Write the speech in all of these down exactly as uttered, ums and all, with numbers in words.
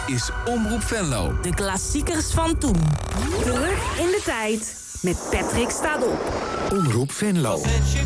is Omroep Venlo. De klassiekers van toen. Terug in de tijd met Patrick staat op. Omroep Venlo.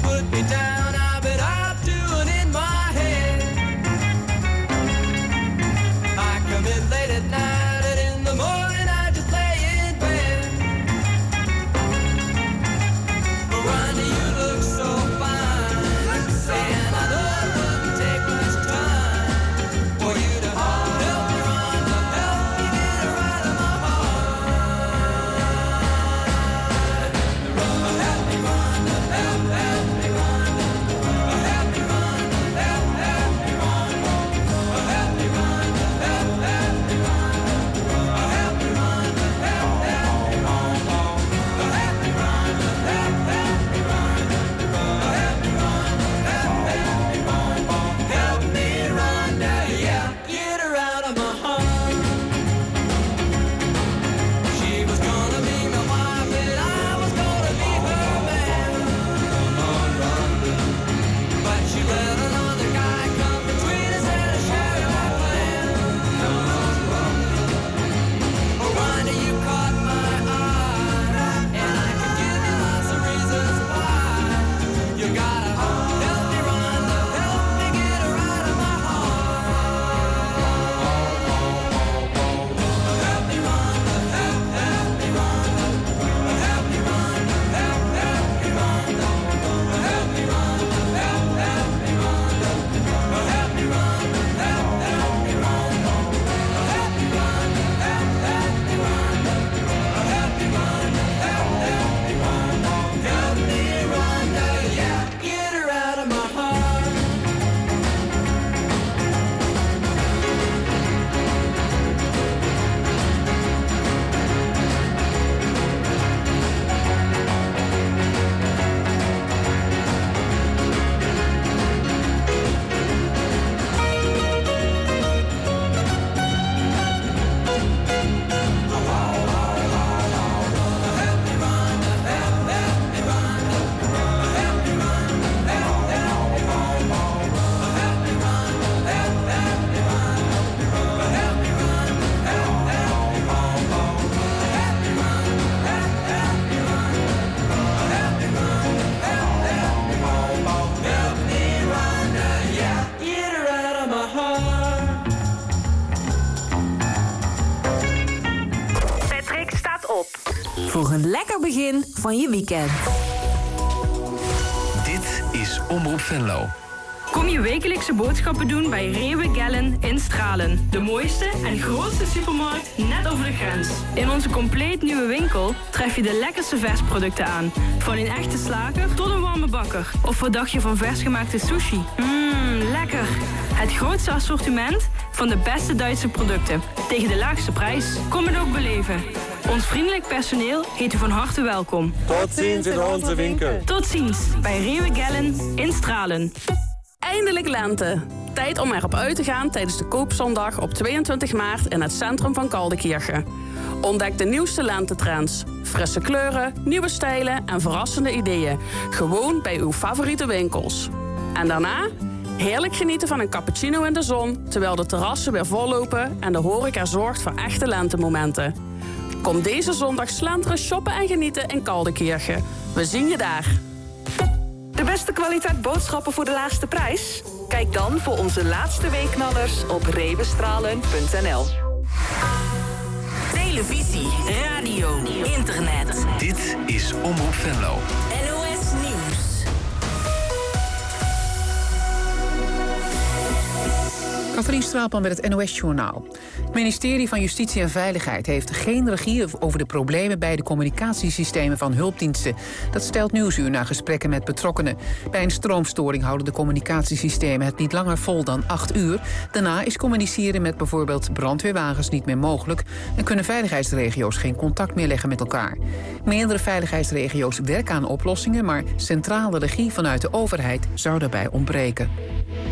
Voor een lekker begin van je weekend. Dit is Omroep Venlo. Kom je wekelijkse boodschappen doen bij Rewe Gellen in Stralen. De mooiste en grootste supermarkt net over de grens. In onze compleet nieuwe winkel tref je de lekkerste versproducten aan. Van een echte slager tot een warme bakker. Of wat dacht je van versgemaakte sushi? Mmm, lekker. Het grootste assortiment van de beste Duitse producten. Tegen de laagste prijs. Kom het ook beleven. Ons vriendelijk personeel heet u van harte welkom. Tot ziens in onze winkel. Tot ziens bij Rewe Gellen in Stralen. Eindelijk lente. Tijd om erop uit te gaan tijdens de Koopzondag op tweeëntwintig maart in het centrum van Kaldekirchen. Ontdek de nieuwste lentetrends. Frisse kleuren, nieuwe stijlen en verrassende ideeën. Gewoon bij uw favoriete winkels. En daarna heerlijk genieten van een cappuccino in de zon, terwijl de terrassen weer vollopen en de horeca zorgt voor echte lentemomenten. Kom deze zondag slenteren, shoppen en genieten in Kaldekirchen. We zien je daar. De beste kwaliteit boodschappen voor de laagste prijs? Kijk dan voor onze laatste weekknallers op rewestralen punt n l. Televisie, radio, internet. Dit is Omroep Venlo. N O S Nieuws. Katrien Straatman met het N O S-journaal. Het ministerie van Justitie en Veiligheid heeft geen regie over de problemen bij de communicatiesystemen van hulpdiensten. Dat stelt Nieuwsuur na gesprekken met betrokkenen. Bij een stroomstoring houden de communicatiesystemen het niet langer vol dan acht uur. Daarna is communiceren met bijvoorbeeld brandweerwagens niet meer mogelijk en kunnen veiligheidsregio's geen contact meer leggen met elkaar. Meerdere veiligheidsregio's werken aan oplossingen, maar centrale regie vanuit de overheid zou daarbij ontbreken.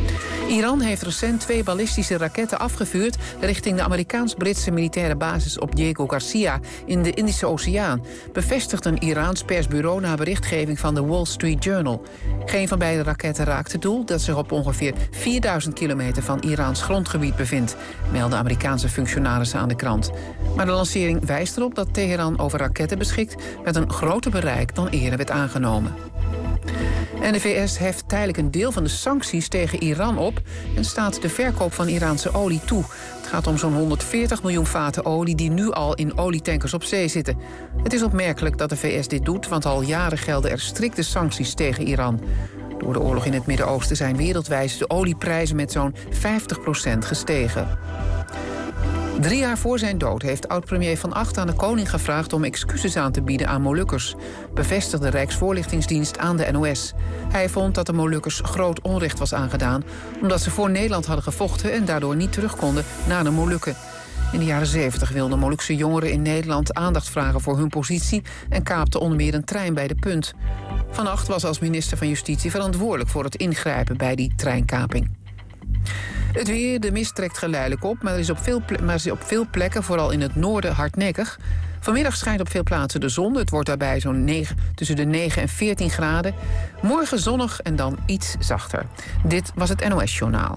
Iran heeft recent twee ballistische raketten afgevuurd richting de Amerikaans-Britse militaire basis op Diego Garcia in de Indische Oceaan, bevestigt een Iraans persbureau na berichtgeving van de Wall Street Journal. Geen van beide raketten raakt het doel, dat zich op ongeveer vierduizend kilometer van Iraans grondgebied bevindt, melden Amerikaanse functionarissen aan de krant. Maar de lancering wijst erop dat Teheran over raketten beschikt met een groter bereik dan eerder werd aangenomen. En de V S heft tijdelijk een deel van de sancties tegen Iran op en staat de verkoop van Iraanse olie toe. Het gaat om zo'n honderdveertig miljoen vaten olie die nu al in olietankers op zee zitten. Het is opmerkelijk dat de V S dit doet, want al jaren gelden er strikte sancties tegen Iran. Door de oorlog in het Midden-Oosten zijn wereldwijd de olieprijzen met zo'n vijftig procent gestegen. Drie jaar voor zijn dood heeft oud-premier Van Agt aan de koning gevraagd om excuses aan te bieden aan Molukkers, bevestigde de Rijksvoorlichtingsdienst aan de N O S. Hij vond dat de Molukkers groot onrecht was aangedaan, omdat ze voor Nederland hadden gevochten en daardoor niet terug konden naar de Molukken. In de jaren zeventig wilden Molukse jongeren in Nederland aandacht vragen voor hun positie en kaapten onder meer een trein bij de Punt. Van Agt was als minister van Justitie verantwoordelijk voor het ingrijpen bij die treinkaping. Het weer, de mist trekt geleidelijk op, maar er is op veel, ple- maar is op veel plekken, vooral in het noorden, hardnekkig. Vanmiddag schijnt op veel plaatsen de zon. Het wordt daarbij zo'n negen, tussen de negen en veertien graden. Morgen zonnig en dan iets zachter. Dit was het N O S-journaal.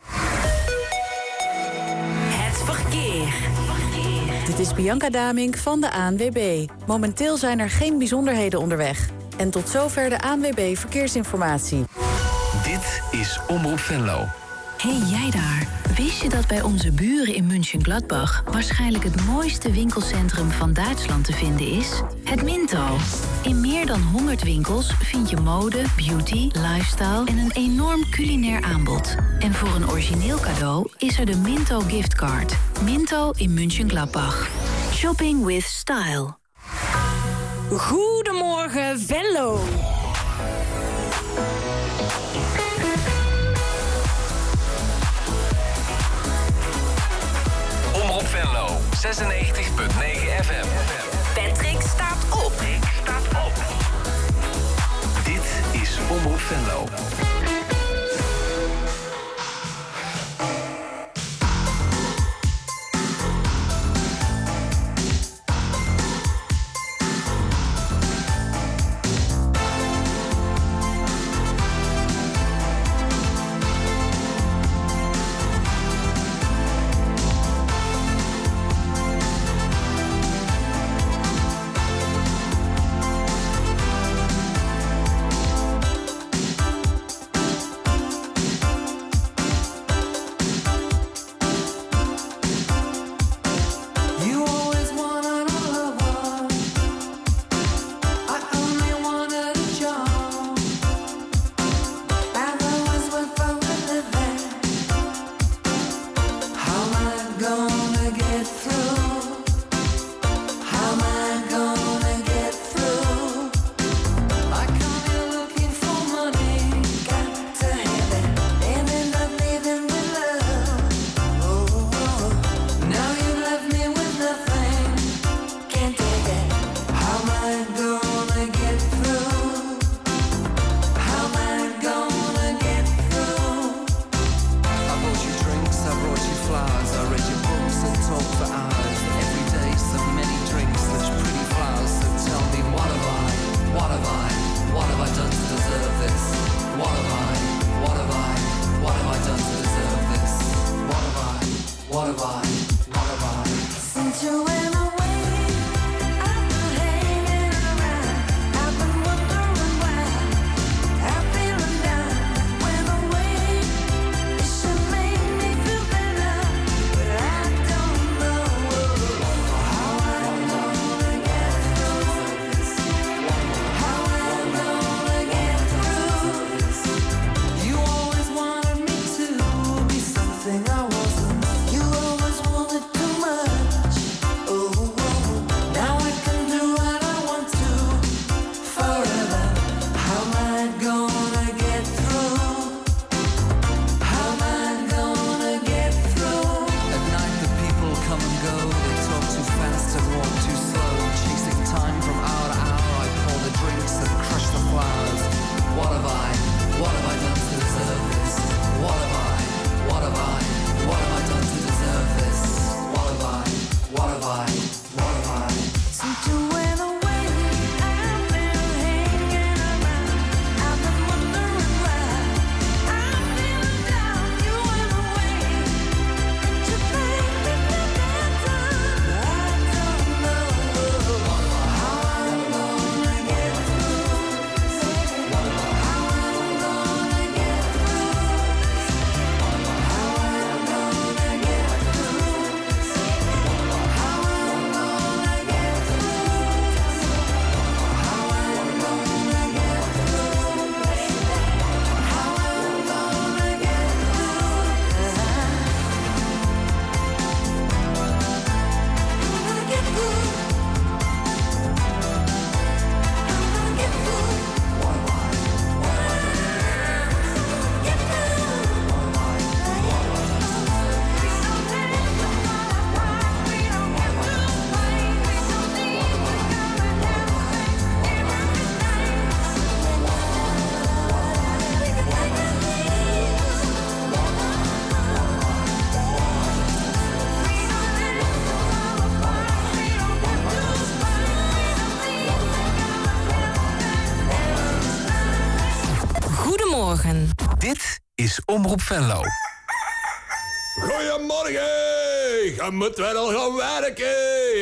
Het verkeer. Dit is Bianca Damink van de A N W B. Momenteel zijn er geen bijzonderheden onderweg. En tot zover de A N W B Verkeersinformatie. Dit is Omroep Venlo. Hey jij daar, wist je dat bij onze buren in München-Gladbach waarschijnlijk het mooiste winkelcentrum van Duitsland te vinden is? Het Minto. In meer dan honderd winkels vind je mode, beauty, lifestyle en een enorm culinair aanbod. En voor een origineel cadeau is er de Minto giftcard. Minto in München-Gladbach. Shopping with style. Goedemorgen Venlo. Omroep Venlo, zesennegentig komma negen F M. Patrick staat op. Ik staat op. Dit is Omroep Venlo. What have I, what have I done to deserve this? What have I is Omroep Venlo. Goedemorgen, je moet wel al gaan werken.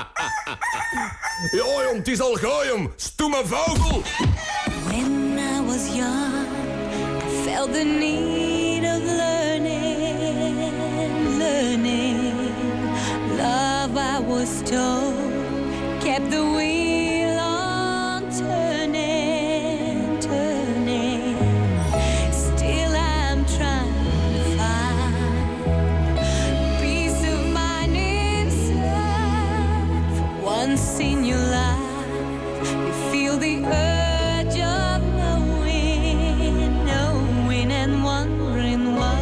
Ja, jong, het is al gooi, jong. Stoeme vogel. When I was young, I felt the need of learning, learning. Love, I was told, kept the wheel on turning, turning. Still I'm trying to find peace of mind inside. For once in your life, you feel the urge of knowing, knowing and wondering why.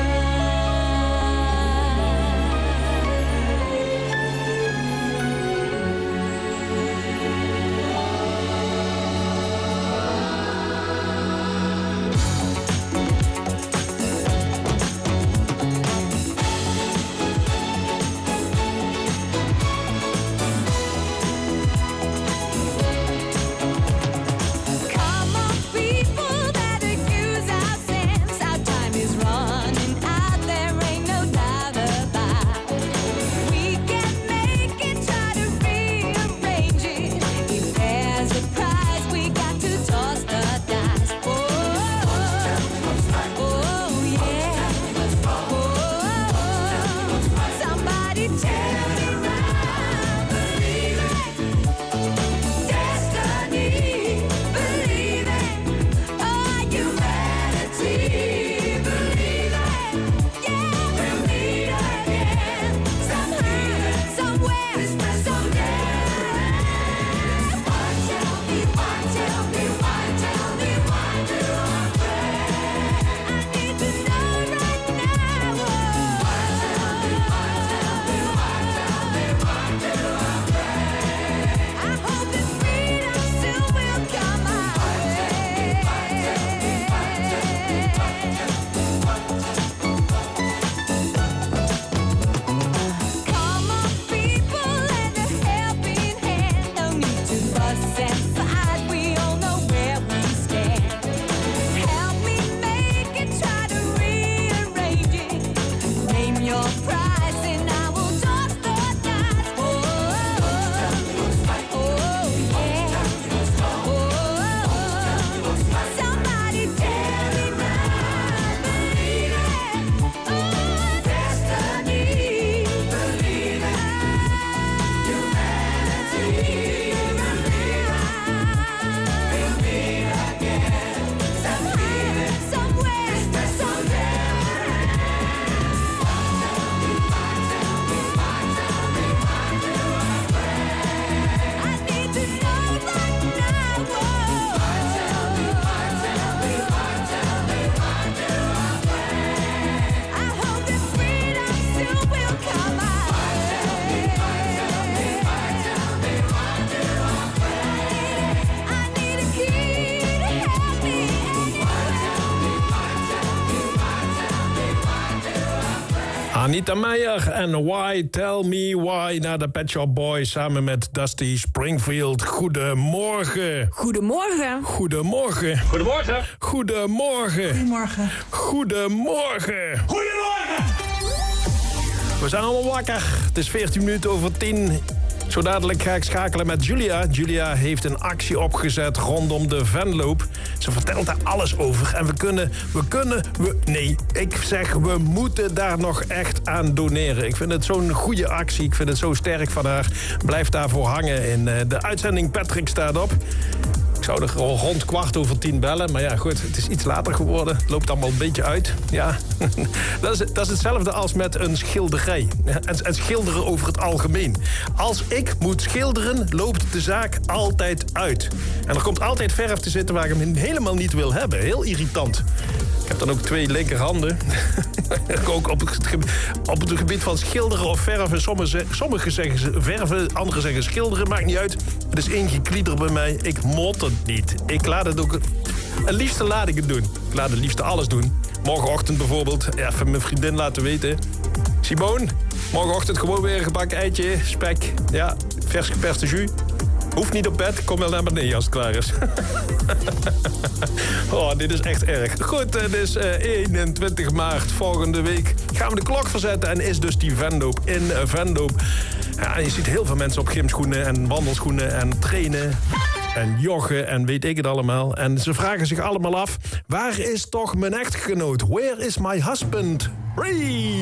Anita Meijer en Why, Tell Me Why naar de Pet Shop Boys samen met Dusty Springfield. Goedemorgen. Goedemorgen. Goedemorgen. Goedemorgen. Goedemorgen. Goedemorgen. Goedemorgen. Goedemorgen. We zijn allemaal wakker. Het is veertien minuten over tien. Zo dadelijk ga ik schakelen met Julia. Julia heeft een actie opgezet rondom de Venloop. Ze vertelt daar alles over. En we kunnen, we kunnen, we... Nee, ik zeg, we moeten daar nog echt aan doneren. Ik vind het zo'n goede actie. Ik vind het zo sterk van haar. Blijf daarvoor hangen in de uitzending. Patrick staat op. Ik zou er rond kwart over tien bellen. Maar ja, goed, het is iets later geworden. Het loopt allemaal een beetje uit. Ja, dat is, dat is hetzelfde als met een schilderij. En, en schilderen over het algemeen. Als ik moet schilderen, loopt de zaak altijd uit. En er komt altijd verf te zitten waar ik hem helemaal niet wil hebben. Heel irritant. Ik heb dan ook twee linkerhanden. Ook op het, gebied, op het gebied van schilderen of verven. Sommigen sommige zeggen verven, anderen zeggen schilderen. Maakt niet uit. Het is ingekliederd bij mij. Ik mot het niet. Ik laat het ook... Het liefste laat ik het doen. Ik laat het liefste alles doen. Morgenochtend bijvoorbeeld. Even mijn vriendin laten weten. Simone, morgenochtend gewoon weer een gebakken eitje, spek. Ja, vers geperste jus. Hoeft niet op bed, kom wel naar beneden als het klaar is. Oh, dit is echt erg. Goed, het is uh, eenentwintig maart. Volgende week gaan we de klok verzetten en is dus die Venloop in uh, Venlo. Ja, je ziet heel veel mensen op gymschoenen en wandelschoenen en trainen en joggen en weet ik het allemaal. En ze vragen zich allemaal af, waar is toch mijn echtgenoot? Where is my husband? Ray!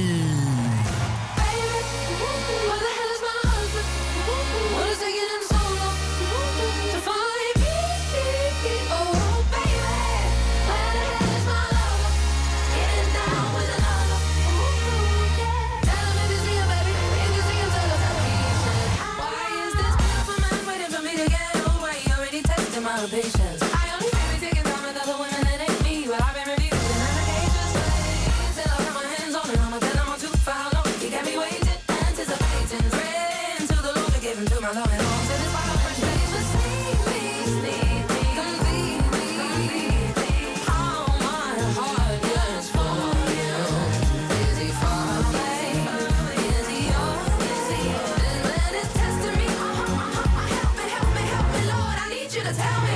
Patience. I only say we taking time with other women that ain't me, but I've been refusing. And I can't just wait till I put my hands on it. I'ma tell them I'm too for how long. You got me waiting, anticipating, praying to the Lord to give him to my love and all. So this why I first days was sneak me, sneak me, complete me, complete me. How my heart yearns for you. Is he far away? Is he yours? Is he yours? This man is testing me. Uh-huh, uh-huh. Help me, help me, help me, Lord. I need you to tell me.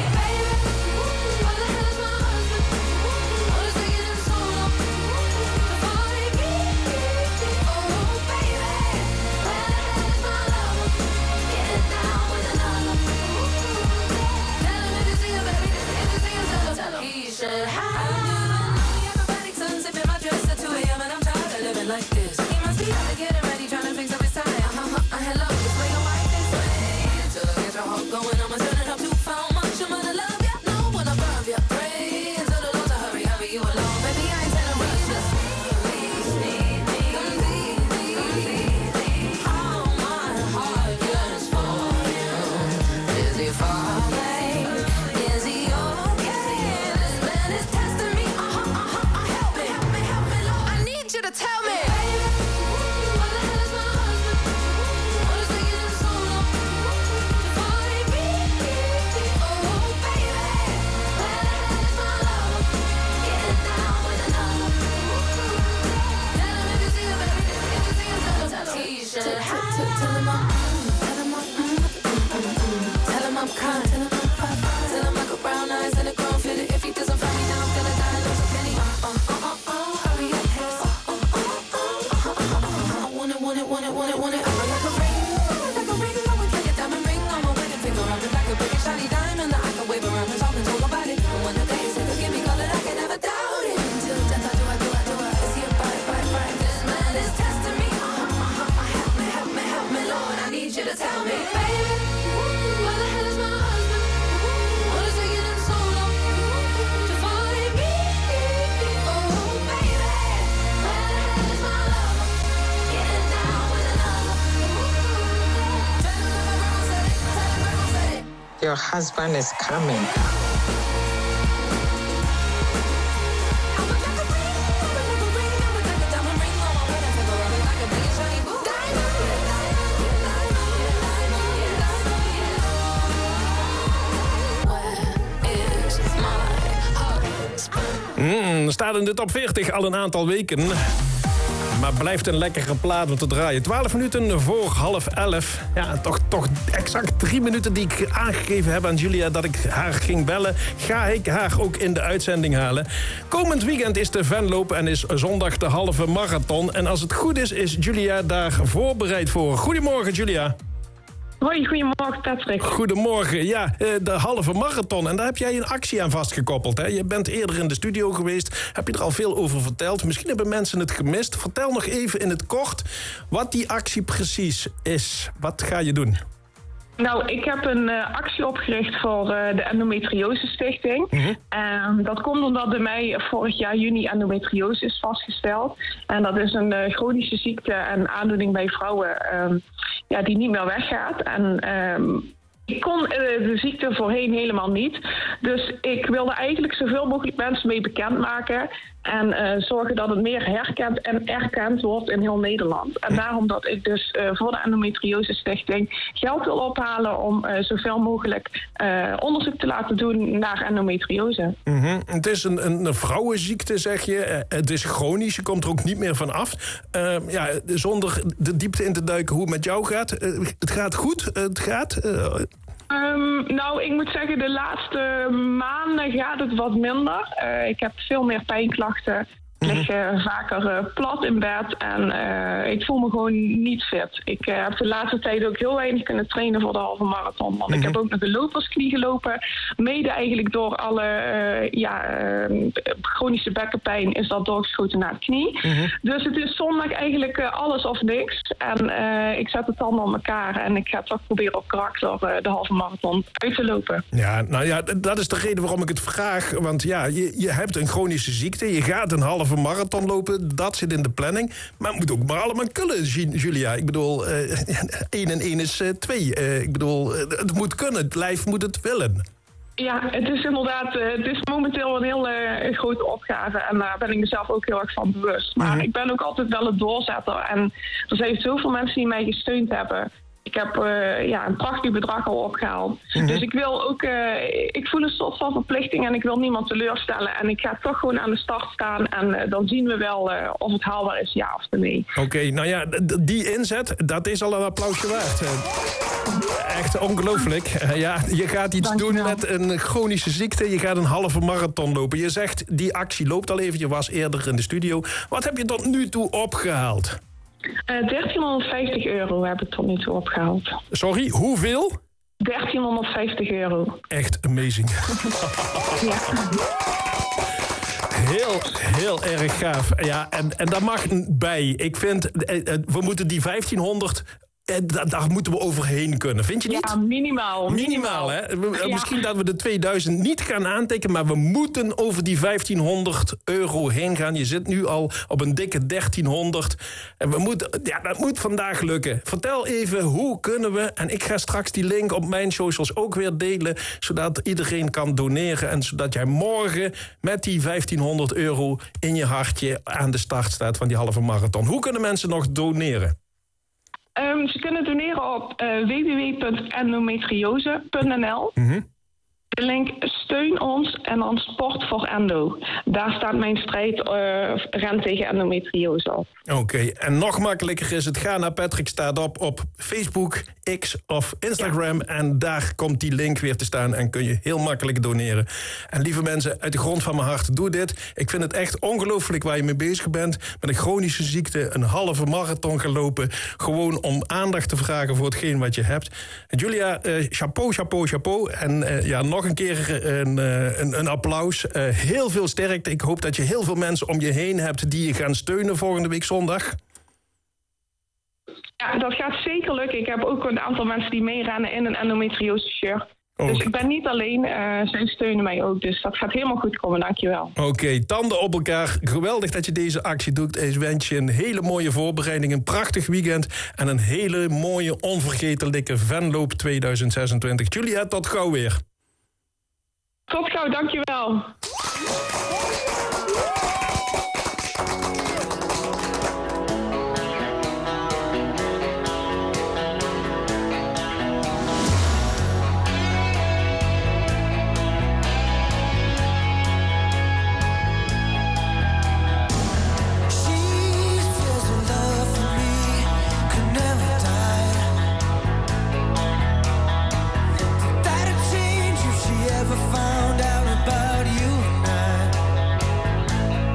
Like this, he must be out to get him ready, trying to fix up his tie. Uh-huh, uh, hello, this way, don't like this way. Until I get your heart going, I'ma turn it up too far. Much I'm gonna love ya, no one above ya. Pray until the Lord to hurry, hurry you along. Baby, I ain't telling rush, just please, need me, complete me, complete me. How my heart yearns for you. Is he far away? Is he okay? This man is testing me. Uh-huh, uh-huh, uh, help me, help me, help me, Lord. I need you to tell me. Your husband is coming. Mm, staat in de top veertig al een aantal weken. Maar blijft een lekkere plaat om te draaien. twaalf minuten voor half elf. Ja, toch, toch exact drie minuten die ik aangegeven heb aan Julia dat ik haar ging bellen. Ga ik haar ook in de uitzending halen. Komend weekend is de Venloop en is zondag de halve marathon. En als het goed is, is Julia daar voorbereid voor. Goedemorgen, Julia. Hoi, goedemorgen Patrick. Goedemorgen, ja, de halve marathon. En daar heb jij een actie aan vastgekoppeld. Hè? Je bent eerder in de studio geweest. Heb je er al veel over verteld? Misschien hebben mensen het gemist. Vertel nog even in het kort wat die actie precies is. Wat ga je doen? Nou, ik heb een uh, actie opgericht voor uh, de Endometriose Stichting. Mm-hmm. En dat komt omdat bij mij vorig jaar juni endometriose is vastgesteld. En dat is een uh, chronische ziekte en aandoening bij vrouwen um, ja, die niet meer weggaat. En um, ik kon uh, de ziekte voorheen helemaal niet. Dus ik wilde eigenlijk zoveel mogelijk mensen mee bekendmaken. En uh, zorgen dat het meer herkend en erkend wordt in heel Nederland. En daarom dat ik dus uh, voor de Endometriose Stichting geld wil ophalen om uh, zoveel mogelijk uh, onderzoek te laten doen naar endometriose. Mm-hmm. Het is een, een vrouwenziekte, zeg je. Uh, het is chronisch, je komt er ook niet meer van af. Uh, ja, zonder de diepte in te duiken hoe het met jou gaat. Uh, het gaat goed, uh, het gaat... Uh... Um, nou, ik moet zeggen, de laatste maanden gaat het wat minder. Uh, ik heb veel meer pijnklachten. Ik lig uh, vaker uh, plat in bed en uh, ik voel me gewoon niet fit. Ik uh, heb de laatste tijd ook heel weinig kunnen trainen voor de halve marathon. Want mm-hmm. ik heb ook nog een lopersknie gelopen. Mede eigenlijk door alle uh, ja, uh, chronische bekkenpijn is dat doorgeschoten naar de knie. Mm-hmm. Dus het is zondag eigenlijk uh, alles of niks. En uh, ik zet de tanden op elkaar en ik ga toch proberen op karakter uh, de halve marathon uit te lopen. Ja, nou ja, dat is de reden waarom ik het vraag. Want ja, je, je hebt een chronische ziekte, je gaat een halve marathon lopen, dat zit in de planning. Maar het moet ook maar allemaal kunnen, Julia. Ik bedoel, uh, één en één is uh, twee. Uh, ik bedoel, uh, het moet kunnen, het lijf moet het willen. Ja, het is inderdaad, uh, het is momenteel een heel uh, grote opgave en daar ben ik mezelf ook heel erg van bewust. Maar mm-hmm. ik ben ook altijd wel een doorzetter en er zijn zoveel mensen die mij gesteund hebben. Ik heb uh, ja, een prachtig bedrag al opgehaald. Mm-hmm. Dus ik wil ook, uh, ik voel een soort van verplichting en ik wil niemand teleurstellen. En ik ga toch gewoon aan de start staan en uh, dan zien we wel uh, of het haalbaar is, ja of nee. Oké, okay, nou ja, d- die inzet, dat is al een applausje waard. Uh, echt ongelooflijk. Uh, ja, je gaat iets doen met een chronische ziekte, je gaat een halve marathon lopen. Je zegt, die actie loopt al even, je was eerder in de studio. Wat heb je tot nu toe opgehaald? Uh, dertienhonderdvijftig euro heb ik tot nu toe opgehaald. Sorry, hoeveel? dertienhonderdvijftig euro. Echt amazing. Ja. Heel, heel erg gaaf. Ja, en, en daar mag een bij. Ik vind, we moeten die vijftienhonderd... Daar moeten we overheen kunnen, vind je niet? Ja, minimaal. Minimaal, hè? Ja. Misschien dat we de tweeduizend niet gaan aantikken, maar we moeten over die vijftienhonderd euro heen gaan. Je zit nu al op een dikke dertienhonderd. En we moeten, ja, dat moet vandaag lukken. Vertel even, hoe kunnen we... En ik ga straks die link op mijn socials ook weer delen, zodat iedereen kan doneren. En zodat jij morgen met die vijftienhonderd euro in je hartje aan de start staat van die halve marathon. Hoe kunnen mensen nog doneren? Um, ze kunnen doneren op uh, w w w punt endometriose punt n l. Mm-hmm. De link steun ons en dan sport voor endo. Daar staat mijn strijd uh, ren tegen endometriose op. Oké, okay. En nog makkelijker is het, ga naar Patrick Staat Op op Facebook, X of Instagram. Ja. En daar komt die link weer te staan en kun je heel makkelijk doneren. En lieve mensen, uit de grond van mijn hart, doe dit. Ik vind het echt ongelooflijk waar je mee bezig bent. Met een chronische ziekte, een halve marathon gelopen. Gewoon om aandacht te vragen voor hetgeen wat je hebt. En Julia, uh, chapeau, chapeau, chapeau. En uh, ja, nog een keer een, een, een applaus. Uh, heel veel sterkte. Ik hoop dat je heel veel mensen om je heen hebt die je gaan steunen volgende week zondag. Ja, dat gaat zeker lukken. Ik heb ook een aantal mensen die meerennen in een endometriose shirt. Ook. Dus ik ben niet alleen, uh, zij steunen mij ook. Dus dat gaat helemaal goed komen, dankjewel. Oké, okay, tanden op elkaar. Geweldig dat je deze actie doet. Ik wens je een hele mooie voorbereiding, een prachtig weekend en een hele mooie, onvergetelijke Venloop tweeduizend zesentwintig. Julia, tot gauw weer. Tot gauw, dankjewel. Found out about you and I.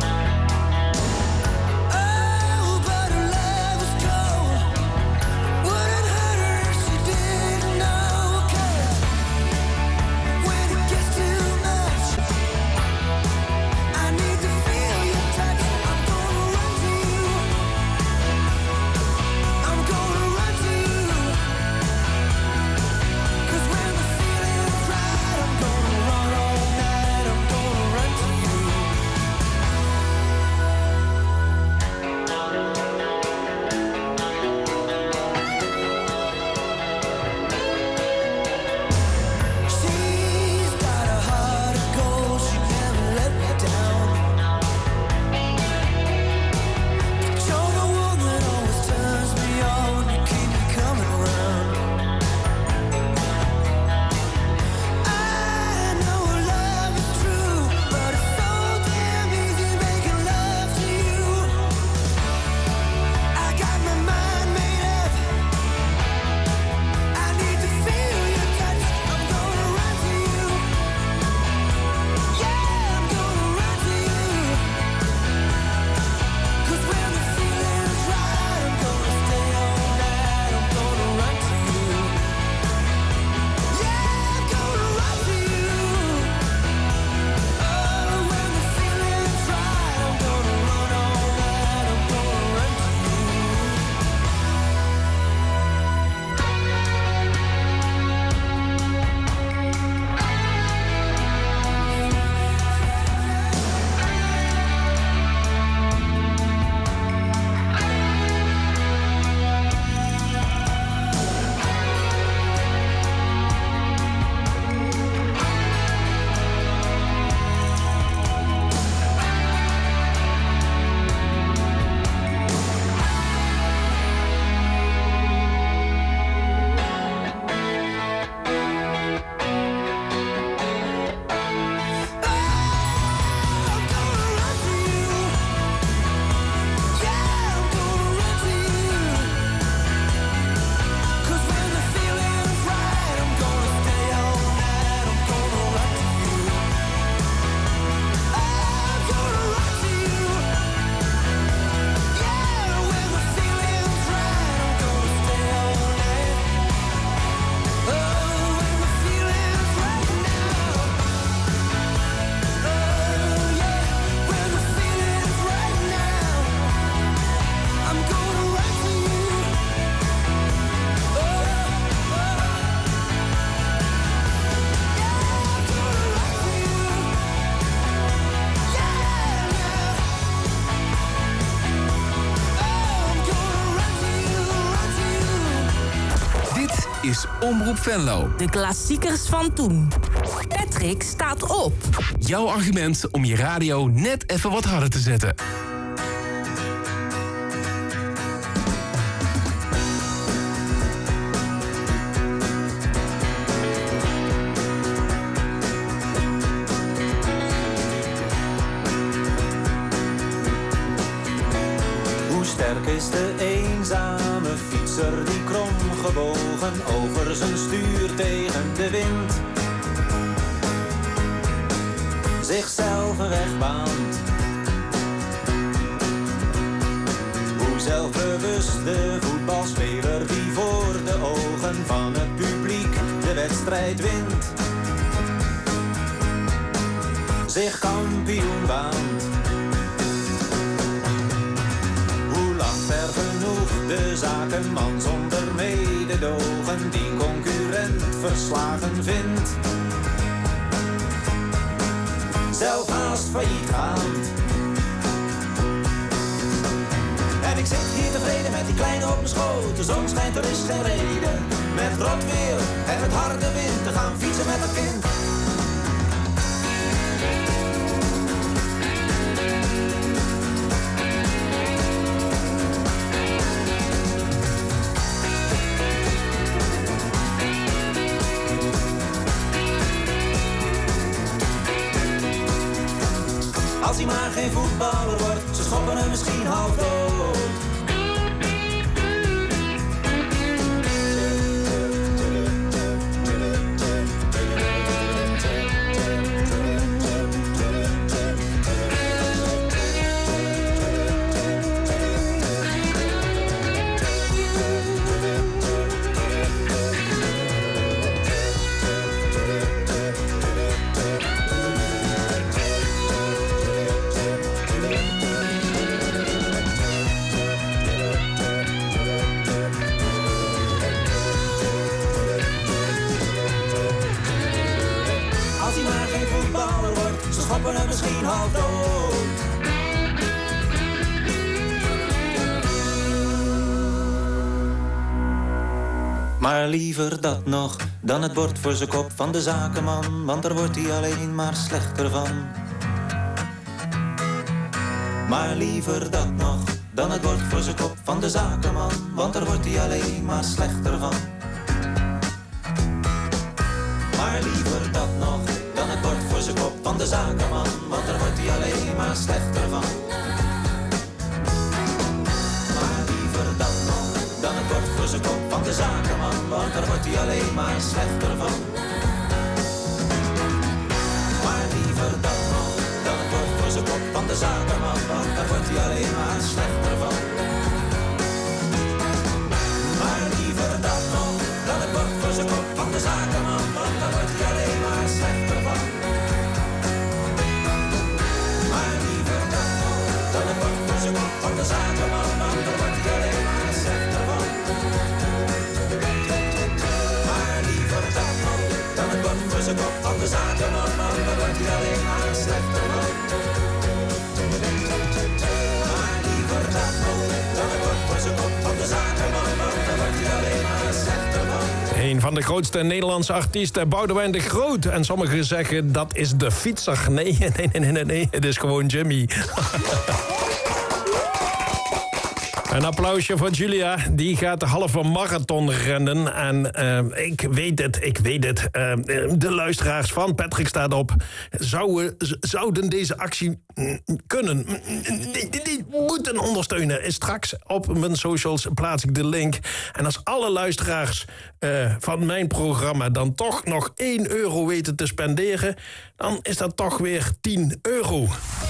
is Omroep Venlo. De klassiekers van toen. Patrick staat op. Jouw argument om je radio net even wat harder te zetten. Sterk is de eenzame fietser die krom gebogen over zijn stuur tegen de wind zichzelf een weg baant. Hoe zelfbewust de voetbalspeler die voor de ogen van het publiek de wedstrijd wint zich kampioen baant. Ver genoeg de zakenman zonder mededogen die concurrent verslagen vindt. Zelf haast failliet gaand. En ik zit hier tevreden met die kleine op mijn schoot. De zon schijnt, er is geen reden. Met rot weer en met harde wind te gaan fietsen met een kind. Als hij maar geen voetballer wordt, ze schoppen hem misschien half dood. Schoppen hem misschien half dood. Maar liever dat nog dan het bord voor zijn kop van de zakenman, want daar wordt hij alleen maar slechter van. Maar liever dat nog dan het bord voor zijn kop van de zakenman, want daar wordt hij alleen maar slechter van. Maar liever dat nog dan het bord voor zijn kop van de zakenman, want daar wordt hij alleen maar slechter van. Maar liever dat nog dan het bord voor zijn kop van de zakenman, want daar wordt hij alleen maar slechter van. Maar liever dat nog dan het bord voor zijn kop van de zakenman, want daar wordt hij alleen maar slechter van. Maar liever dat nog dan het bord voor zijn kop van de zakenman, want daar wordt hij alleen maar slechter van. Maar liever dat nog dan het bord voor zijn kop van de zakenman, want daar wordt hij alleen maar slechter van. Maar liever dat nog dan het bord voor zijn kop van de zakenman, want daar wordt hij alleen maar slechter van. Maar liever dat nog dan het bord voor zijn kop van de zakenman, want daar wordt hij alleen maar slechter van. Een van de grootste Nederlandse artiesten, Boudewijn de Groot. En sommigen zeggen dat is de fietser. Nee, nee, nee, nee, nee. Het is gewoon Jimmy. Een applausje voor Julia. Die gaat de halve marathon rennen. En uh, ik weet het, ik weet het. Uh, de luisteraars van Patrick staat op. Zouden, zouden deze actie kunnen. Die, die, die moeten ondersteunen. Straks op mijn socials plaats ik de link. En als alle luisteraars uh, van mijn programma dan toch nog één euro weten te spenderen, dan is dat toch weer tien euro.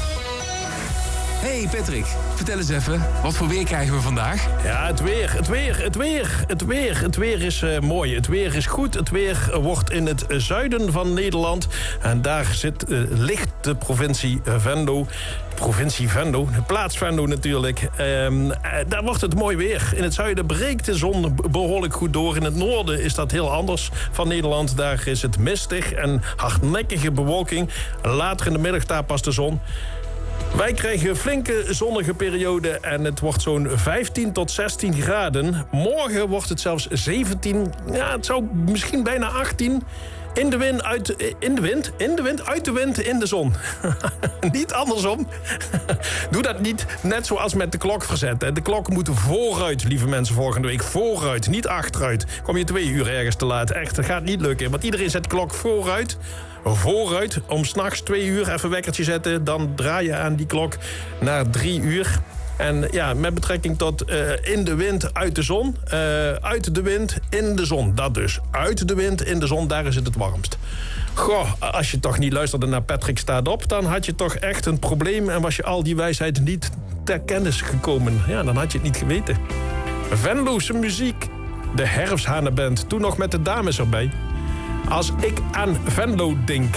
Hey Patrick, vertel eens even, wat voor weer krijgen we vandaag? Ja, het weer, het weer, het weer, het weer. Het weer is uh, mooi, het weer is goed. Het weer wordt in het zuiden van Nederland. En daar zit, uh, ligt de provincie Venlo. Provincie Venlo, de plaats Venlo natuurlijk. Um, uh, daar wordt het mooi weer. In het zuiden breekt de zon behoorlijk goed door. In het noorden is dat heel anders van Nederland. Daar is het mistig en hardnekkige bewolking. Later in de middag daar pas de zon. Wij krijgen flinke zonnige periode en het wordt zo'n vijftien tot zestien graden. Morgen wordt het zelfs zeventien, ja, het zou misschien bijna achttien. In de wind, uit, in de wind, in de wind, uit de wind, in de zon. Niet andersom. Doe dat niet net zoals met de klok verzetten. De klok moet vooruit, lieve mensen, volgende week. Vooruit, niet achteruit. Kom je twee uur ergens te laat. Echt, dat gaat niet lukken. Want iedereen zet de klok vooruit. Vooruit, om 's nachts twee uur even wekkertje zetten. Dan draai je aan die klok naar drie uur. En ja, met betrekking tot uh, in de wind, uit de zon. Uh, uit de wind, in de zon. Dat dus. Uit de wind, in de zon, daar is het het warmst. Goh, als je toch niet luisterde naar Patrick Staat Op... dan had je toch echt een probleem... en was je al die wijsheid niet ter kennis gekomen. Ja, dan had je het niet geweten. Venloze muziek. De Herfsthanenband. Toen nog met de dames erbij. Als ik aan Venlo denk...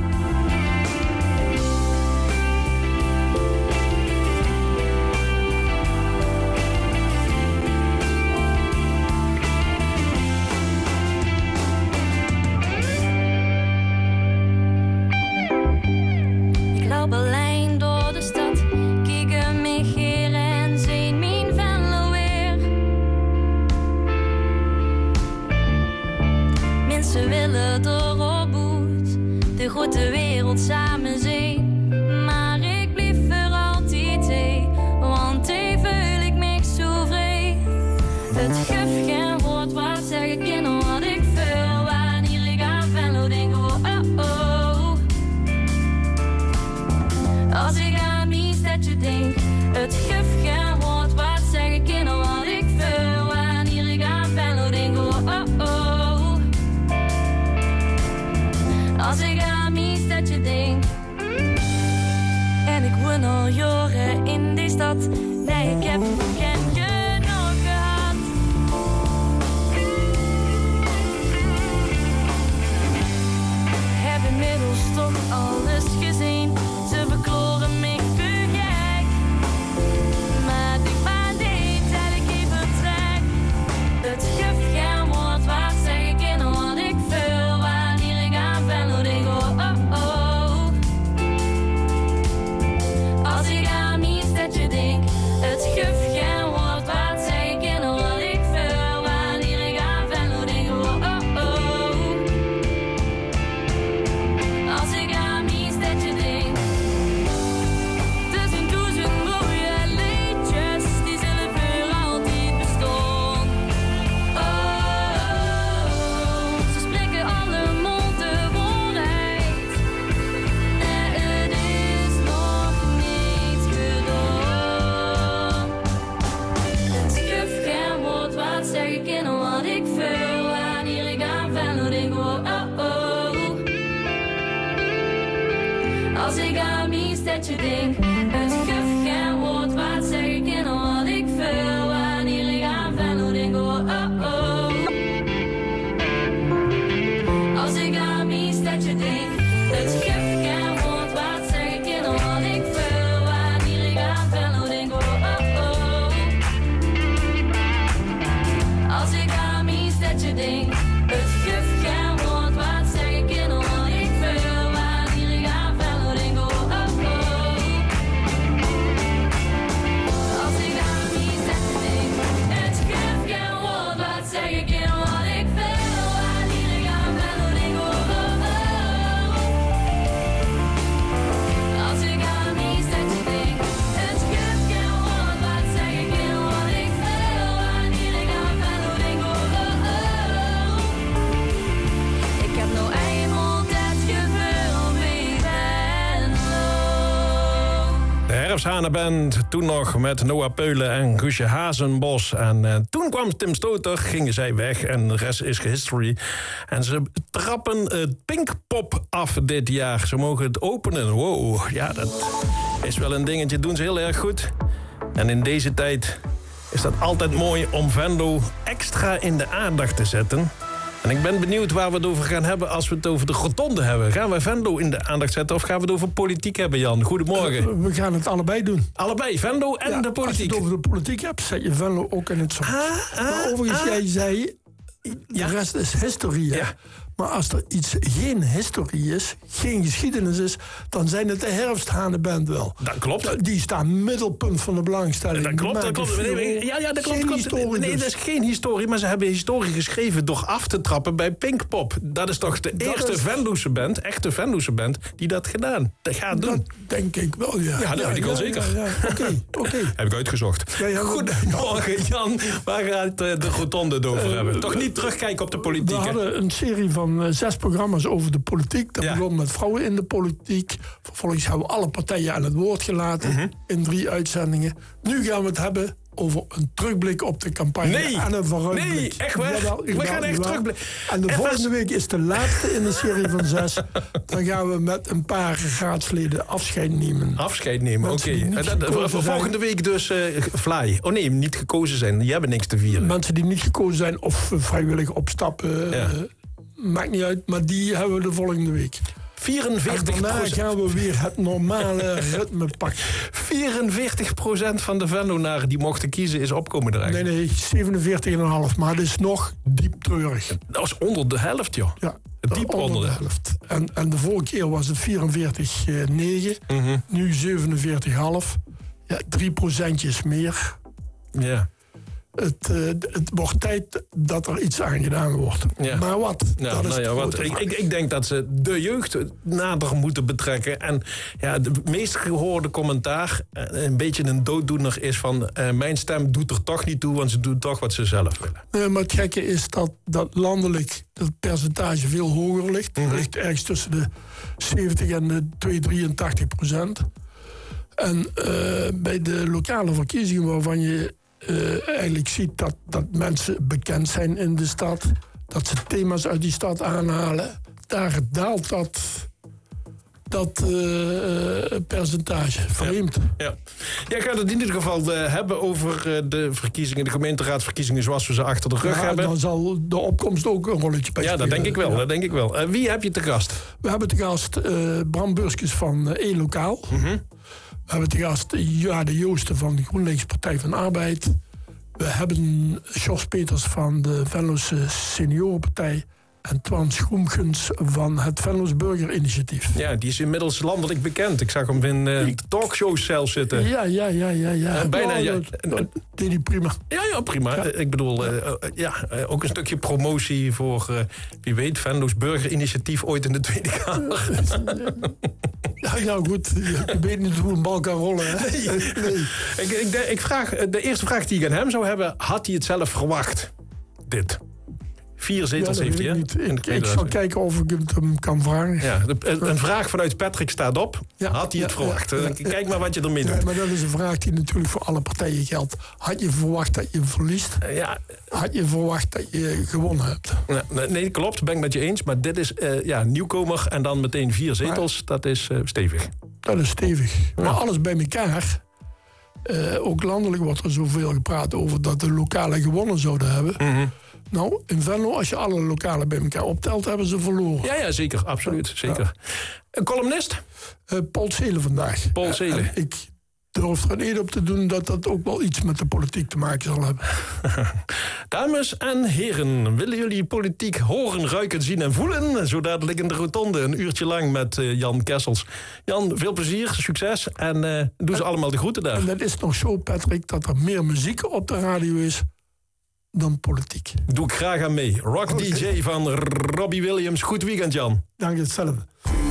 de wereld samen zien. Maar ik blijf er altijd heen, want thee voel ik me zo vrij. Het geeft geen woord wat zeg ik in wat ik voel. Wanneer ik aan Venlo denk, oh oh oh. Als ik aan mijn stadje denk, het geeft geen woord wat zeg ik in wat ik voel. Wanneer ik aan Venlo denk, oh oh oh. Als ik aan mijn stadje denk. En ik woon al jaren in die stad. Nee, ik heb geen genoeg gehad. Heb inmiddels toch alles gezien. Ze verkloren me gek. Maar ik maar niet dat ik even trek. Het geeft geen woord wat zeg ik in wat ik voel. Wanneer ik aan Venlo denk, oh oh oh. Als ik aan mijn stadje denk, het geeft geen woord wat zeg ik in wat ik voel. Wanneer ik aan Venlo denk, oh oh oh. Als ik aan mijn stadje denk. Tussen duizend mooie liedjes, die zullen voor altijd bestaan. Oh, ze spreken alle monden vooruit. Nee, het is nog niet gedaan. Het geeft geen woord wat zeg ik in wat ik voel. Wanneer ik aan Venlo denk, oh oh oh. Als ik aan mijn stadje denk, het geeft geen woord wat zeg ik in wat ik voel. Wanneer ik aan Venlo denk, oh oh oh. Als ik aan mijn stadje denk, het geeft geen woord wat zeg ik in wat ik voel. Wanneer ik aan Venlo denk, oh oh oh. Als ik aan mijn stadje denk, het geeft geen woord wat zeg ik in wat ik voel. Wanneer ik aan Venlo denk, oh oh oh. Als ik aan mijn stadje denk, het geeft geen woord wat zeg ik in wat ik voel. Wanneer ik aan Venlo denk, oh oh oh. Als ik aan mijn stadje denk, het geeft geen woord wat zeg ik in wat ik voel. Wanneer ik aan Venlo denk, oh oh oh. Ik heb nou eenmaal dat gevoel bij Venlo. De Herfsthanenband, toen nog met Noah Peulen en Guusje Hazenbos. En uh, toen kwam Tim Stoter, gingen zij weg en de rest is history. En ze trappen het Pinkpop af dit jaar. Ze mogen het openen. Wow, ja, dat is wel een dingetje. Doen ze heel erg goed. En in deze tijd is dat altijd mooi om Venlo extra in de aandacht te zetten. En ik ben benieuwd waar we het over gaan hebben als we het over de rotonde hebben. Gaan we Venlo in de aandacht zetten of gaan we het over politiek hebben, Jan? Goedemorgen. We gaan het allebei doen. Allebei, Venlo en Ja, de als je politiek. het over de politiek hebt, zet je Venlo ook in het zand. Ah, ah, maar overigens, ah. jij zei, de Ja. rest is historie. Hè? Ja. Maar als er iets geen historie is, geen geschiedenis is, dan zijn het de herfsthanenband wel. Dat klopt. Die staan middelpunt van de belangstelling. Dat klopt, dat klopt. Nee, nee, ja, ja, dat klopt. klopt. Historie nee, dus. dat is geen historie, maar ze hebben historie geschreven door af te trappen bij Pinkpop. Dat is toch de Dat eerste is... Venloose band, echte Venloose band, die dat gedaan. Dat gaat doen. Dat denk ik wel, ja. Ja, dat ja, weet ik wel ja, zeker. Ja, ja. Oké, okay, oké. Okay. Heb ik uitgezocht. Ja, ja, Goedemorgen, Jan. Waar gaat uh, de rotonde het over uh, hebben? Toch niet terugkijken op de politiek. We hadden een serie van uh, zes programma's over de politiek. Dat ja. begon met vrouwen in de politiek. Vervolgens hebben we alle partijen aan het woord gelaten. Uh-huh. In drie uitzendingen. Nu gaan we het hebben over een terugblik op de campagne. Nee, en een vooruitblik. Nee, echt waar? Jawel, we gaan echt terugblikken. En de en volgende week is de laatste in de serie van zes. Dan gaan we met een paar raadsleden afscheid nemen. Afscheid nemen, oké. Okay. Volgende week dus uh, Fly. Oh nee, niet gekozen zijn. Die hebben niks te vieren. Mensen die niet gekozen zijn of vrijwillig opstappen. Ja. Uh, maakt niet uit, maar die hebben we de volgende week. vierenveertig procent. En daarna gaan we weer het normale ritme pakken. vierenveertig procent van de Venlonaren die mochten kiezen is opkomen drijven. Nee, nee, zevenenveertig komma vijf. Maar dat is nog diep treurig. Dat was onder de helft, joh. Ja, diep onder, onder de helft. En, en de vorige keer was het vierenveertig komma negen. Mm-hmm. Nu zevenenveertig komma vijf. Ja, drie procentjes meer. Ja. Het, uh, het wordt tijd dat er iets aan gedaan wordt. Ja. Maar wat? Ja, dat is nou ja, wat ik, ik, ik denk dat ze de jeugd nader moeten betrekken. En ja, de meest gehoorde commentaar, een beetje een dooddoener, is van... Uh, mijn stem doet er toch niet toe, want ze doen toch wat ze zelf willen. Nee, maar het gekke is dat, dat landelijk dat percentage veel hoger ligt. Mm-hmm. Het ligt ergens tussen de zeventig en de twee, drieëntachtig procent. En uh, bij de lokale verkiezingen waarvan je... Uh, eigenlijk ziet dat, dat mensen bekend zijn in de stad. Dat ze thema's uit die stad aanhalen. Daar daalt dat, dat uh, percentage. Vreemd. Ja, ja. Jij gaat het in ieder geval uh, hebben over uh, de verkiezingen, de gemeenteraadsverkiezingen zoals we ze achter de rug ja, hebben. Dan zal de opkomst ook een rolletje bij Ja, spelen. dat denk ik wel. Ja. Dat denk ik wel. Uh, wie heb je te gast? We hebben te gast uh, Bram Burskes van uh, één Lokaal. Mm-hmm. We hebben te gast Ja de Joosten van de GroenLinks Partij van Arbeid. We hebben Jos Peters van de Venlose Seniorenpartij. En Twan Schoemgens van het Venlos Burgerinitiatief. Ja, die is inmiddels landelijk bekend. Ik zag hem in uh, de talkshows zelf zitten. Ja, ja, ja, ja. ja. Uh, bijna, oh, ja. Dat, dat deed hij prima. Ja, ja, prima. Ja. Ik bedoel, uh, uh, ja, uh, ook een stukje promotie voor, uh, wie weet, Venlos Burgerinitiatief ooit in de Tweede Kamer. Ja, nou goed, je weet niet hoe een bal kan rollen. Hè? Nee. nee. Ik, ik, de, ik vraag, de eerste vraag die ik aan hem zou hebben, had hij het zelf verwacht? Dit. Vier zetels ja, heeft hij, hè? Ik, ik zal kijken of ik het hem kan vragen. Ja, de, een vraag vanuit Patrick staat op. Ja, had hij ja, het verwacht? Ja, ja, Kijk maar wat je ermee doet. Ja, maar dat is een vraag die natuurlijk voor alle partijen geldt. Had je verwacht dat je verliest? Ja. Had je verwacht dat je gewonnen hebt? Ja, nee, klopt, ben ik met je eens. Maar dit is uh, ja, nieuwkomer en dan meteen vier zetels. Maar, dat is uh, stevig. Dat is stevig. Ja. Maar alles bij elkaar... Uh, ook landelijk wordt er zoveel gepraat over dat de lokalen gewonnen zouden hebben. Mm-hmm. Nou, in Venlo, als je alle lokalen bij elkaar optelt, hebben ze verloren. Ja, ja zeker. Absoluut. Zeker. Ja. Een columnist? Uh, Paul Zelen vandaag. Paul Zelen. Uh, ik durf er een eed op te doen dat dat ook wel iets met de politiek te maken zal hebben. Dames en heren, willen jullie politiek horen, ruiken, zien en voelen? Zo dadelijk in de rotonde, een uurtje lang met uh, Jan Kessels. Jan, veel plezier, succes en uh, doe ze en, allemaal de groeten daar. En dat is nog zo, Patrick, dat er meer muziek op de radio is dan politiek. Doe ik graag aan mee. Rock okay. D J van Robbie Williams. Goed weekend, Jan. Dank je, hetzelfde.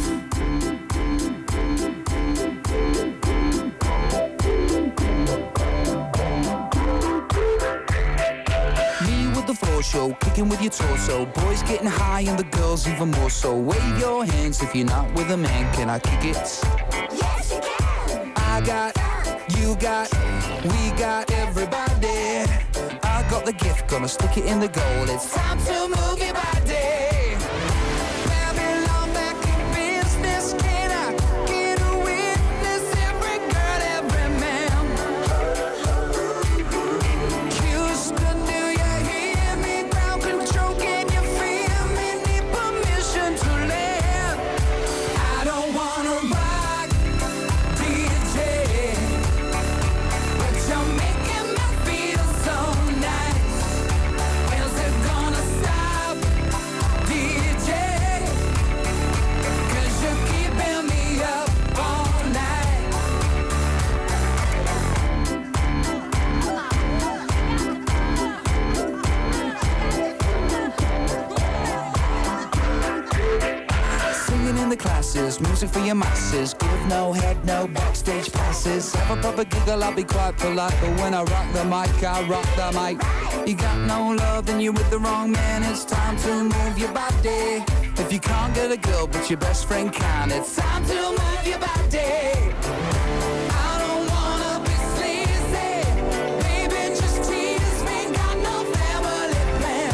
Show, kicking with your torso. Boys getting high and the girls even more so. Wave your hands if you're not with a man. Can I kick it? Yes, you can. I got, you got, we got everybody. I got the gift, gonna stick it in the goal. It's time to move your body. Babylon back in business. Can I get a witness? Every girl, every man. Houston, do you hear me? Ground control, can you feel me? Need permission to land. I don't wanna rock, D J, but you're making me feel so nice. Is it gonna stop, D glasses, music for your masses. Give no head, no backstage passes. Have a proper giggle, I'll be quite polite. But when I rock the mic, I rock the mic. You got no love, then you're with the wrong man. It's time to move your body. If you can't get a girl, but your best friend can, it's time to move your body. I don't wanna be sleazy. Baby, just tease me. Got no family plan.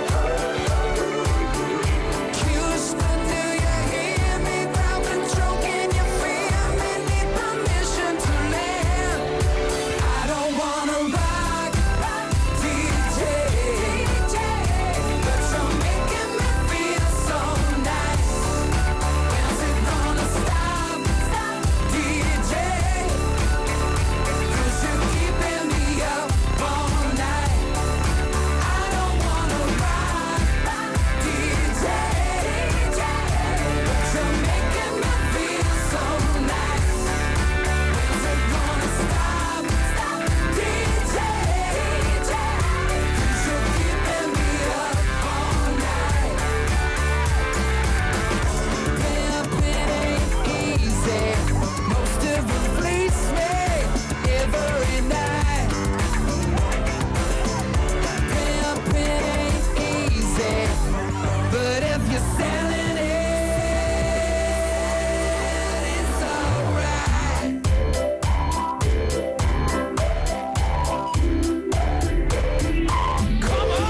Houston, do you hear me? Ground control, can you feel me? Need permission to land. I don't wanna rock, rock, D J, but you're making me feel so nice. When's it gonna stop, stop, D J? 'Cause you're keeping me up all night. I don't wanna rock, rock, D J, but you're making me feel so nice. When's it gonna stop, stop, D J? 'Cause you're keeping me up all night. Pimpin' ain't easy. Most of it fleets me every night. Pimpin' ain't easy, but if you're selling it, it's alright. Come on!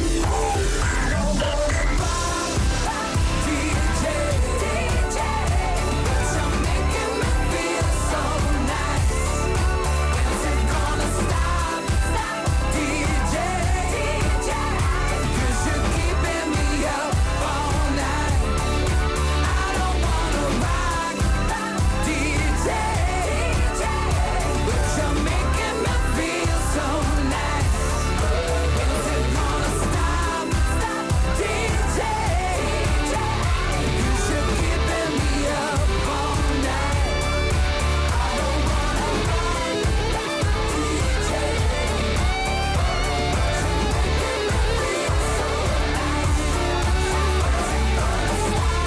D J, D J, but you're making me feel so nice. When's it gonna stop, stop, D J, D J? 'Cause you're keeping me up all night. I don't wanna rock, rock, D J, D J, but you're making me feel so nice. When's it gonna stop, stop, D J, D J? 'Cause you're keeping me up all night. I don't wanna rock, rock, D J, but you're making me feel so nice. When's it gonna stop,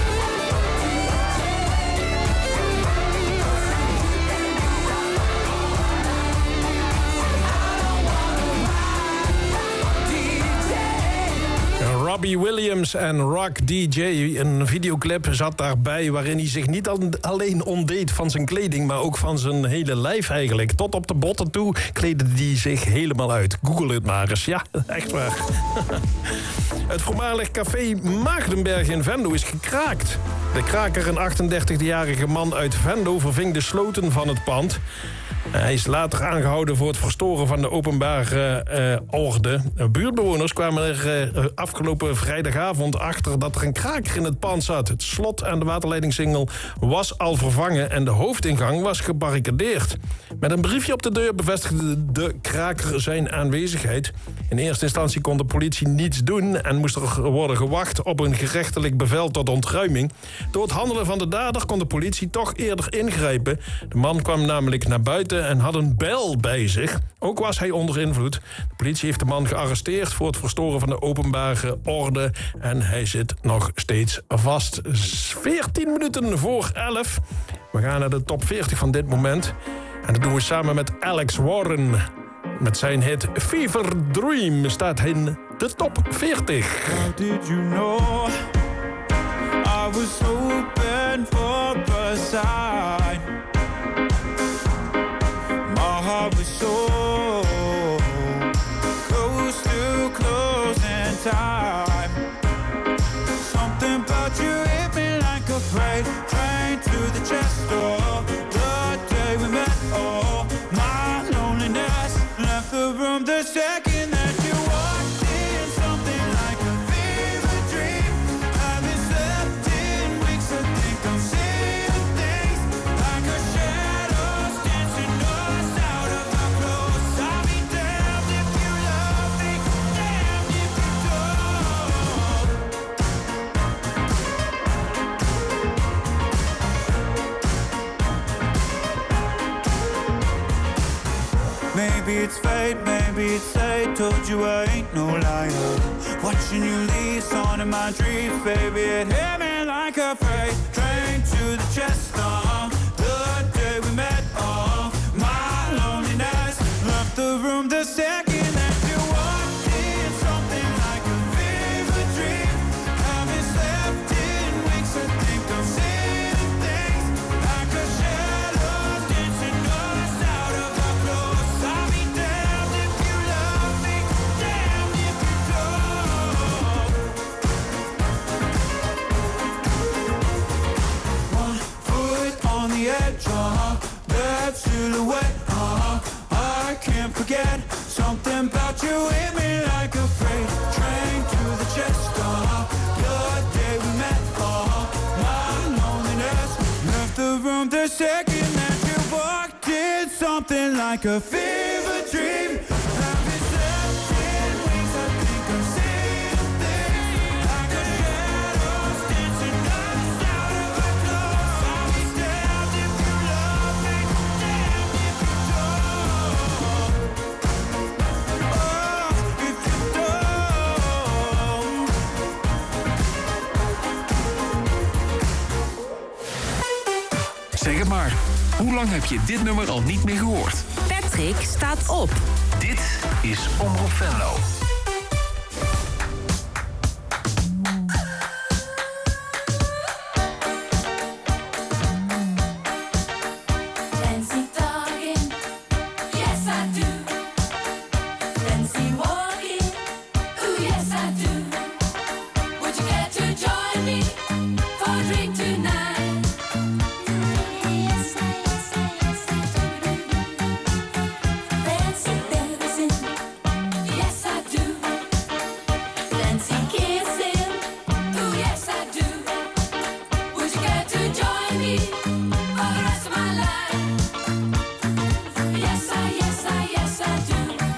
Robbie Williams en Rock D J. Een videoclip zat daarbij waarin hij zich niet al- alleen ontdeed van zijn kleding, maar ook van zijn hele lijf eigenlijk. Tot op de botten toe kleedde hij zich helemaal uit. Google het maar eens. Ja, echt waar. Het voormalig café Maagdenberg in Venlo is gekraakt. De kraker, een achtendertigjarige man uit Venlo, verving de sloten van het pand. Hij is later aangehouden voor het verstoren van de openbare eh, orde. Buurtbewoners kwamen er eh, afgelopen vrijdagavond achter dat er een kraker in het pand zat. Het slot aan de waterleidingssingel was al vervangen en de hoofdingang was gebarricadeerd. Met een briefje op de deur bevestigde de kraker zijn aanwezigheid. In eerste instantie kon de politie niets doen en moest er worden gewacht op een gerechtelijk bevel tot ontruiming. Door het handelen van de dader kon de politie toch eerder ingrijpen. De man kwam namelijk naar buiten en had een bijl bij zich. Ook was hij onder invloed. De politie heeft de man gearresteerd voor het verstoren van de openbare orde. En hij zit nog steeds vast. veertien minuten voor elf. We gaan naar de top veertig van dit moment. En dat doen we samen met Alex Warren. Met zijn hit Fever Dream staat in de top veertig. How did you know I was hoping for a sign? My heart was so close to closing time. Something about you hit me like a freight train to the chest door. The day we met, oh, my loneliness left the room the second that you walked in. Something like a fever dream. Haven't slept in weeks. I think I'm seeing things like a shadows dancing us out of our clothes. I'll be damned if you love me, damned if you don't. Maybe it's fate, maybe it's fate. Told you I ain't no liar. Watching you leave, on in my dreams, baby, it hit me like like a freight train to the chest of the day we met. Oh, my loneliness left the room the second that you walked in. Something like a fever dream. Haven't slept in weeks. I think I'm seeing things like a shadow dancing us out of our clothes. I'll be damned if you love me, damned if you don't. One foot on the edge, uh-huh, that silhouette, uh-huh, I can't forget. Something about you hit me like a freight train to the chest, uh-huh, the day we met, uh-huh, my loneliness left the room the second that you walked in. Something like a fever dream. Haven't slept in weeks. I think I'm seeing things like a shadows dancing us out of our clothes. I'll be damned if you love me, damned if you don't. Oh, if you don't. Zeg het maar. Hoe lang heb je dit nummer al niet meer gehoord? Patrick staat op. Dit is Omroep Venlo. Fancy talking, yes I do. Fancy walking, ooh yes I do. Would you care to join me for a drink tonight? Yes I, yes I, yes I do. Fancy dancing, yes I do. Fancy kissing, ooh yes I do. Would you care to join me for the rest of my life? Yes I, yes I, yes I do.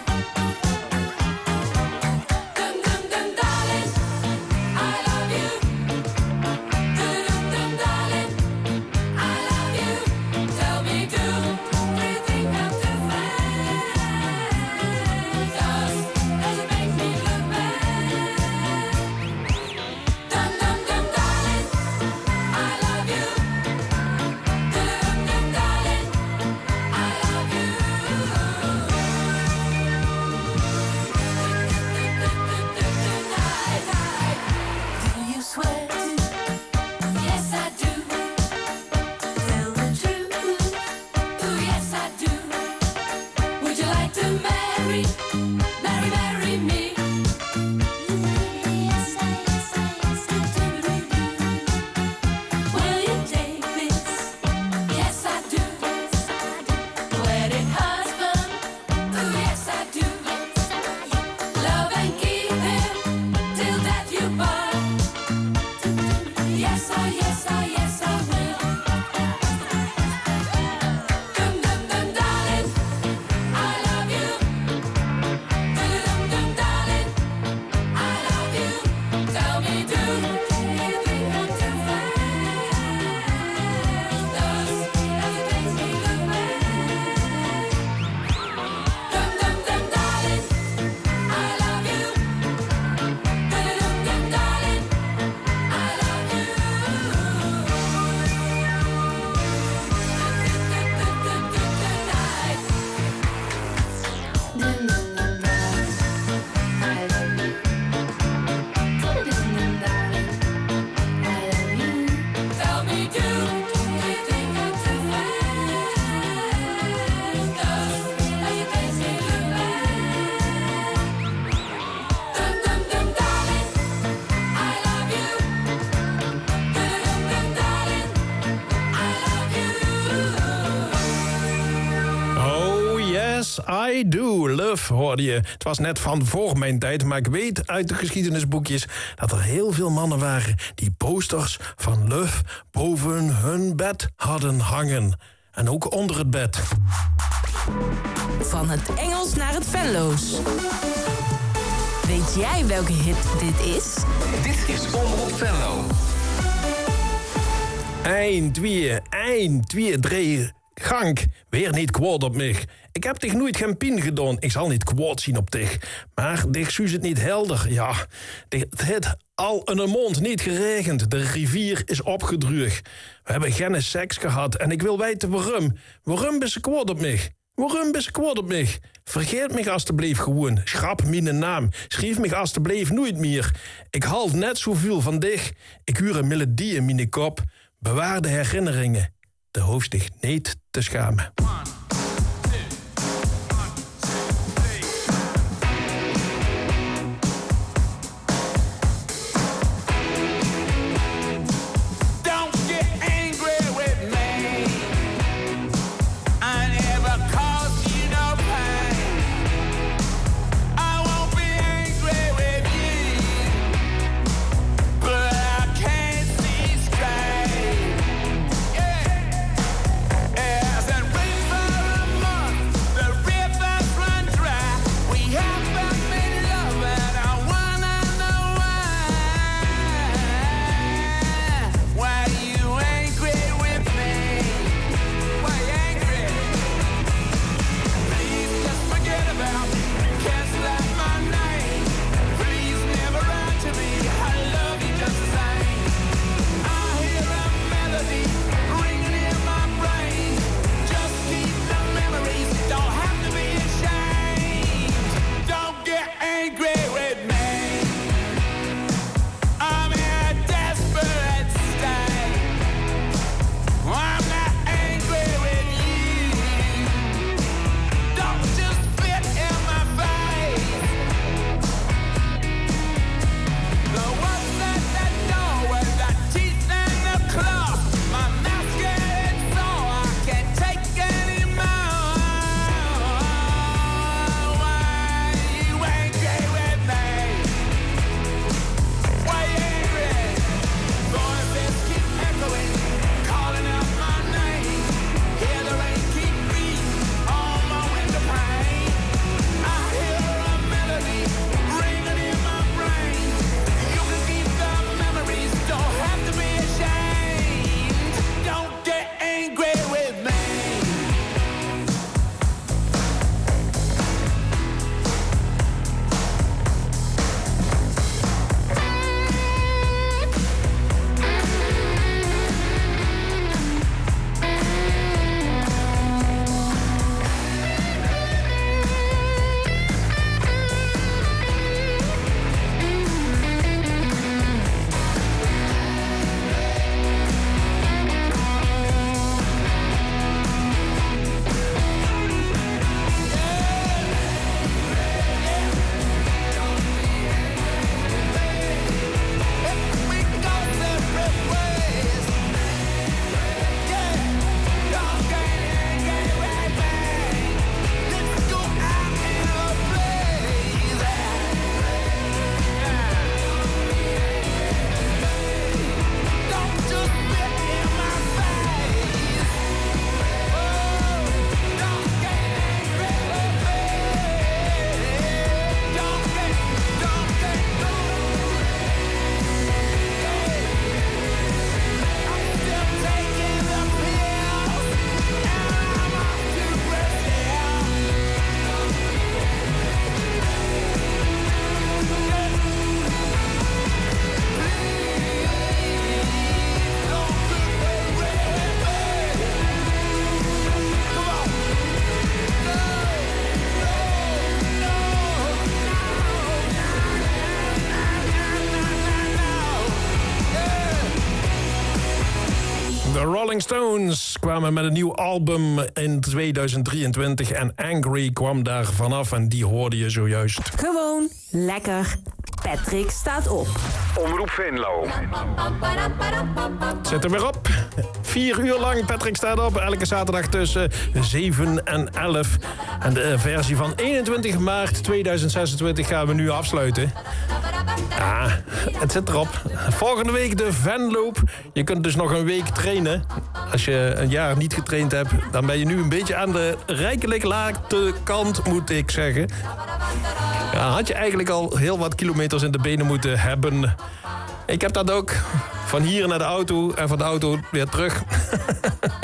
Dum dum dum darling, I love you. Dum dum dum darling, I love you. Tell me, do you think I'm too fast? Does does it make me look bad? Dum dum dum darling, I love you. Dum dum dum darling, I love you. Do you swear to? Yes, I do. Tell the truth. Ooh, yes, I do. Would you like to marry, marry, marry me? Yes, I, yes, I, yes, I do. Will you take this? Yes, I do. Wedding husband. Ooh, yes, I do. Love and keep him till death you part. Yes, I, yes, I, yes, I will. Dum dum dum darling, I love you. Dum dum dum darling, I love you. Tell me, do you think I'm too fast? Does does it make me look bad? Dum dum dum darling, I love you. Dum dum dum darling, I love you. Tell me, do you think I'm too fast? Does does it make me look bad? Dum dum dum darling, I love you. Dum dum dum darling, I love you. Oh yes, I do. Love hoorde je. Het was net van voor mijn tijd, maar ik weet uit de geschiedenisboekjes dat er heel veel mannen waren die posters van Love boven hun bed hadden hangen. En ook onder het bed. Van het Engels naar het Venlo's. Weet jij welke hit dit is? Dit is Omroep Venlo. Eén, twee, één, twee, drie, gang. Weer niet kwaad op mij. Ik heb dich nooit geen pijn gedaan. Ik zal niet kwaad zien op dich. Maar dich zuus het niet helder. Ja, dich- het heeft al een maand niet geregend. De rivier is opgedroogd. We hebben geen seks gehad. En ik wil weten waarom. Waarom ben je kwaad op mij? Waarom ben je kwaad op mij? Vergeet mij alstublieft gewoon. Schrap mijn naam. Schrijf mij alstublieft nooit meer. Ik haal net zoveel van dich. Ik huur een melodie in mijn kop. Bewaar de herinneringen. De hoeft zich niet te schamen. Don't get angry with me. I never caused you no pain. I won't be angry with you, but I can't see straight. Yeah. As it rains for a month, the rivers run dry. We haven't been loving. I wanna know why. Why you angry with me? Why you angry? Please just forget about me. Cancel out my name. Please never write to me. I love you just the same. I hear a melody ringing in my brain. Just keep the memories. Don't have to be ashamed. Don't get angry with me. I'm in a desperate state. I'm not angry with you. Don't just spit in my face. The ones at the door with the teeth and the claws. My mouth's getting sore. I can't take anymore. Why you angry with me? Why you angry? Voices keep echoing, calling out my name. Hear the rain keep beating on my window pane. I hear a melody ringing in my brain. You can keep the memories, don't have to be ashamed. Don't get angry with me. We go separate ways. Yeah, don't get angry with me. Let's go out in a blaze. Don't just spit in my face. Oh, don't get angry with me. Don't get, don't get, I'm still taking the pills, and I'm off to Brazil. De Rolling Stones kwamen met een nieuw album in tweeduizend drieëntwintig en Angry kwam daar vanaf en die hoorde je zojuist. Gewoon lekker. Patrick staat op. Omroep Venlo. Zit er weer op. Vier uur lang Patrick staat op. Elke zaterdag tussen zeven en elf. En de versie van eenentwintig maart tweeduizend zesentwintig gaan we nu afsluiten. Ja, het zit erop. Volgende week de Venloop. Je kunt dus nog een week trainen. Als je een jaar niet getraind hebt, dan ben je nu een beetje aan de rijkelijk late kant, moet ik zeggen. Ja, had je eigenlijk al heel wat kilometers in de benen moeten hebben. Ik heb dat ook. Van hier naar de auto en van de auto weer terug.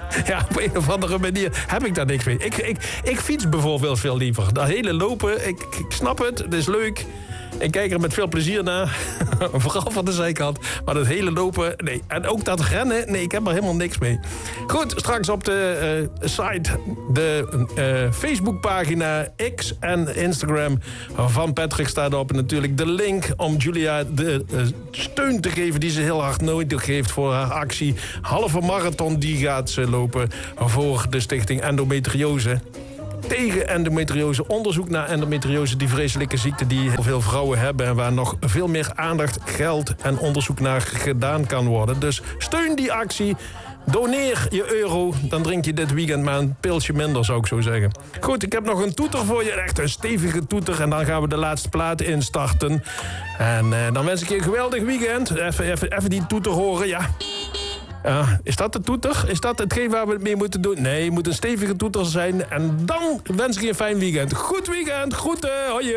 Ja, op een of andere manier heb ik daar niks mee. Ik, ik, ik fiets bijvoorbeeld veel liever. Dat hele lopen, ik, ik snap het, het is leuk. Ik kijk er met veel plezier naar. Vooral van de zijkant. Maar dat hele lopen, nee. En ook dat rennen, nee, ik heb er helemaal niks mee. Goed, straks op de uh, site, de uh, Facebookpagina, X en Instagram van Patrick staat op. En natuurlijk de link om Julia de uh, steun te geven die ze heel hard nodig heeft voor haar actie. Halve marathon, die gaat ze lopen voor de stichting Endometriose. Tegen endometriose, onderzoek naar endometriose, die vreselijke ziekte die heel veel vrouwen hebben en waar nog veel meer aandacht, geld en onderzoek naar gedaan kan worden. Dus steun die actie, doneer je euro, dan drink je dit weekend maar een pilsje minder, zou ik zo zeggen. Goed, ik heb nog een toeter voor je, echt een stevige toeter en dan gaan we de laatste plaat instarten. En uh, dan wens ik je een geweldig weekend. Even, even, even die toeter horen, ja. Uh, is dat de toeter? Is dat hetgeen waar we het mee moeten doen? Nee, het moet een stevige toeter zijn. En dan wens ik je een fijn weekend. Goed weekend, groeten, hoi.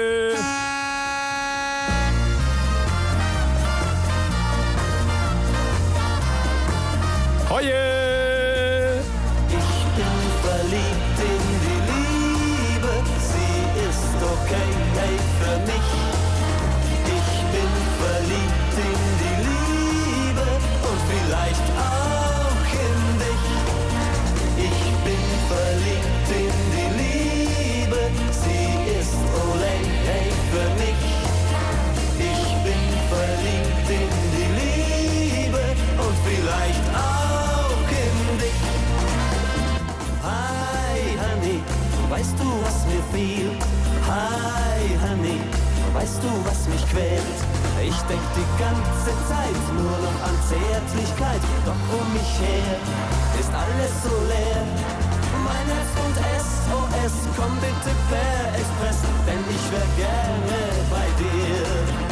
Hoi. Ich bin verliebt in die Liebe, sie ist okay, hey, für mich. Ich bin verliebt in die Liebe und vielleicht auch in dich. Ich bin verliebt in die Liebe, sie ist olay, hey, für mich. Ich bin verliebt in die Liebe und vielleicht auch in dich. Hi, Honey, weißt du, was mir fehlt? Hi, Honey, weißt du, was mich quält? Ich denk die ganze Zeit nur noch an Zärtlichkeit, doch um mich her ist alles so leer. Mein Herz und S O S, komm bitte per Express, denn ich wär gerne bei dir.